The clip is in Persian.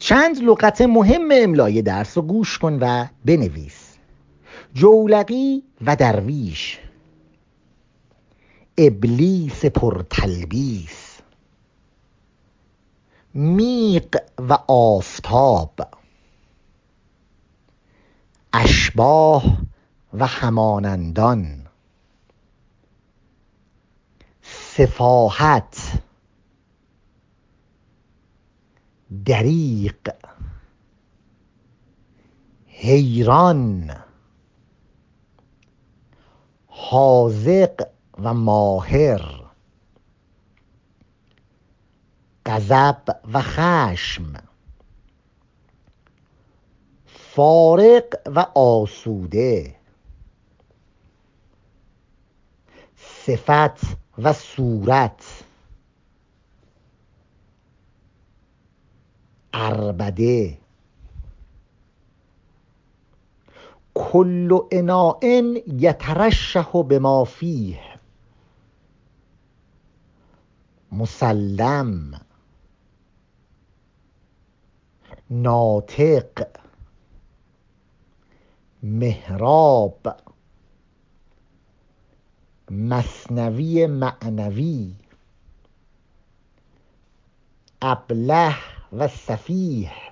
چند لغت مهم املای درس رو گوش کن و بنویس. جولقی و درویش، ابلیس پرتلبیس، میغ و آفتاب، اشباح و همانندان، سفاهت، دریغ، حیران، حاذق و ماهر، غضب و خشم، فارغ و آسوده، صفت و صورت، عربده. کل اناء یترشح بما فیه، مسلم، ناطق، محراب، مثنوی معنوی، ابله و سفیه،